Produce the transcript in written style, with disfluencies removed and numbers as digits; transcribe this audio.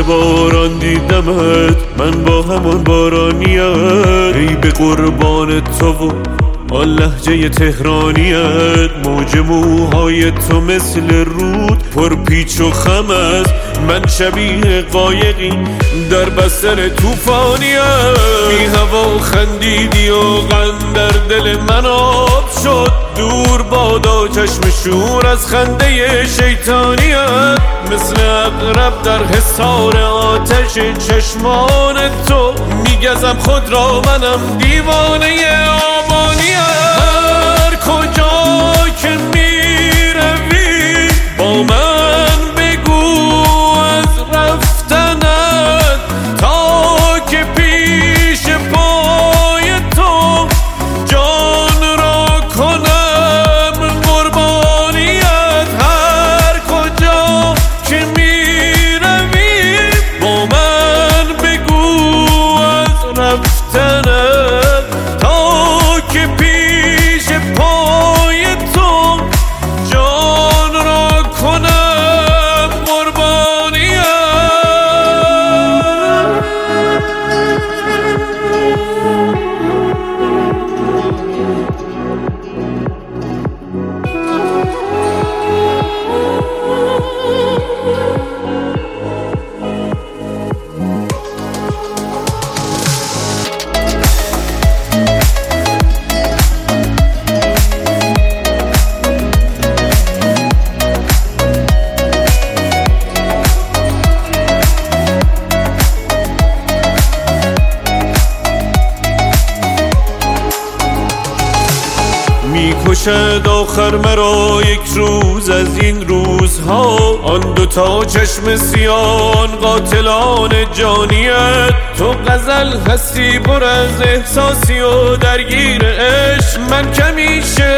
باران دیدمت، من با همون بارانیت، ای به قربان تو و آن لهجه تهرانیت. موج موهای تو مثل رود پر پیچ و خم است، من شبیه قایقی در بستر توفانیت. بی هوا خندیدی و غم در دل من آب شد، دور بادا چشم شور از خنده شیطانیت. مثل عقرب در حصار آتش چشمان تو میگزم خود را، منم دیوانه آبانیت. هر کجا که میروی با من بگو از رفتنت، تا که پیش پای تو جان را کنم قربانیت. هر کجا که میروی با من بگو از رفتنت، تا که پیش پای تو جان را کنم قربانیت. میکشد آخر مرا یک روز از این روزها، آن دوتا چشم سیان قاتلان جانیت. تو غزل هستی پر از احساسی و درگیر عشق، من کمی شعر